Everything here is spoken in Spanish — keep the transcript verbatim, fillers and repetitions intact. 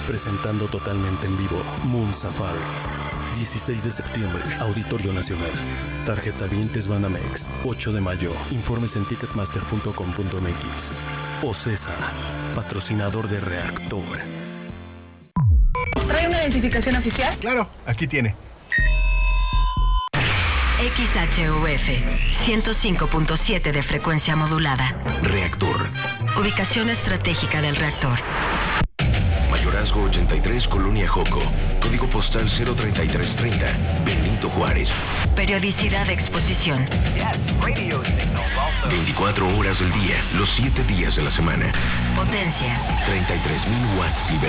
presentando totalmente en vivo Moon Safari. dieciséis de septiembre, Auditorio Nacional. Tarjetavientes Banamex, ocho de mayo. Informes en ticketmaster punto com punto m x. OCESA, patrocinador de Reactor. ¿Trae una identificación oficial? Claro, aquí tiene. X H U F, ciento cinco punto siete de frecuencia modulada. Reactor. Ubicación estratégica del reactor. Mayorazgo ochenta y tres, Colonia Joco. Código postal cero treinta y tres treinta, Benito Juárez. Periodicidad de exposición. veinticuatro horas del día, los siete días de la semana. Potencia. treinta y tres mil watts liberados.